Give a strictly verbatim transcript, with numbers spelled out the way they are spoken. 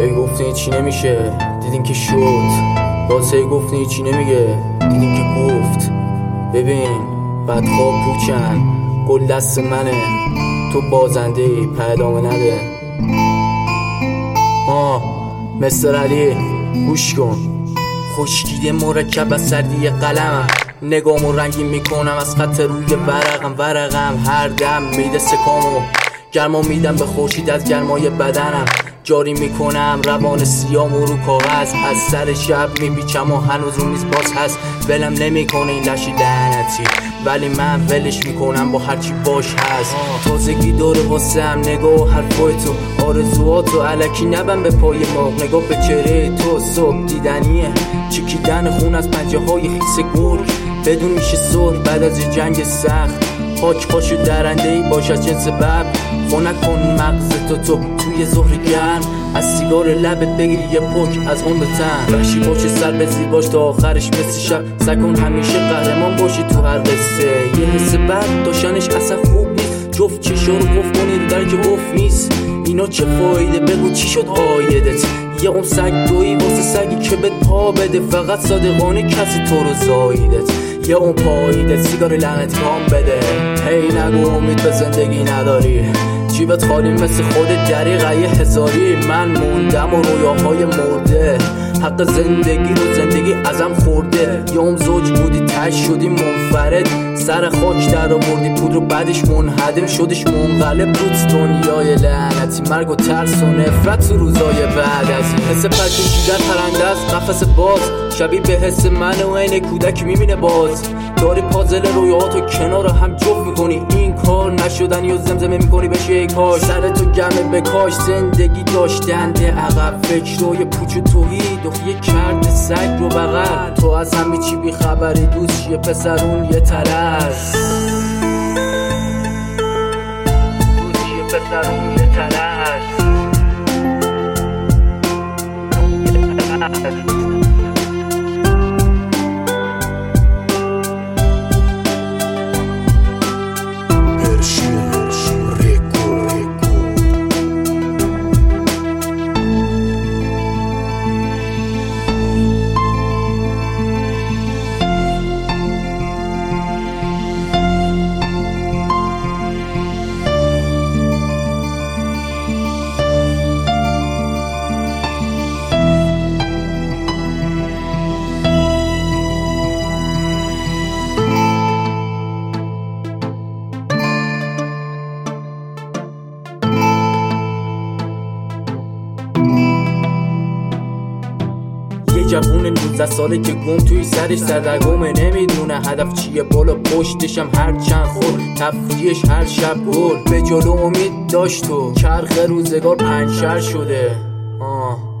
هی گفتین چی نمیشه دیدین که شد، باز هی گفتین چی نمیگه دیدین که گفت. ببین بدخواب پوچن گل دست منه، تو بازنده ای پیدامه نده. آه مستر علی گوش کن، خشکیده مرکب از سردی قلمم، نگامو رنگین میکنم از خط روی ورقم. ورقم هر دم میده سکامو، گرما میدم به خورشید از گرمای بدنم. جاری میکنم روان سیامو رو کاغذ، از سر شب میپیچم و هنوز رو میز باز هست. ولم نمیکنه این لشی لعنتی، ولی من ولش میکنم با هرچی باش هست. تازگی داره واسم نگاه و حرفای تو، آرزواتو الکی نبن به پای ما. نگاه به چهره تو صبح دیدنیه، چکیدن خون از پنجه های خیس گرگ. بدون میشه صلح بعد از جنگ سخت، پاک پاشو درنده ای باش از جنس بب. خونک کن مغز تو تو توی ظهر گرم، از سیگار لبت بگیر یه پک از اون به تن. وحشی باشه سر به زیباش تا آخرش مثل شب، سکن همیشه قهرمان باشی تو هر قصه. یه حس بد داشتنش اصلا خوب نیست، جفت چشا رو گفت کنی رو در که گفت نیست. اینا چه فایده بگو چی شد آیدت؟ یه اون سگ دوی واسه سگی که بهت پا بده، فقط صادقانه کسی تو رو زاییدت. یه اون پاییدت سیگار لعنت کام بده. هی نگو امید به زندگی نداری، جیبت خالی مثل خودت دریغه یه هزاری. من موندم و رویاهای مرده، حق زندگی رو زندگی ازم خورده. یه اون زوج بودی تش شدی منفرد، سر خاک در آوردی پود رو بعدش منهدم شدش منقلب بود. دنیای لعنتی مرگ و ترس و نفرت تو روزای بعد از این. حس پرکشیدن پرنده است قفس باز، شبیه به حس من و این کودک میبینه باز. داری پازل رویاتو کنار هم جفت میکنی، این کار نشدنی و زمزمه میکنی بشه ای کاش. سرتو گمه بکاش زندگی داشتنده عقب، فکر روی پوچ و توحید و یه کرد سگ رو بغل. تو از همه چی بی خبری دوست یه پسرون یه ترس، دوست یه پسرون یه ترس. جوون نوزده ساله که گم توی سرش سردرگمه، نمیدونه هدف چیه بالا پشتشم هر چند خور تفریحش هر شب گل. به جلو امید داشت و چرخ روزگار پنچر شده. آه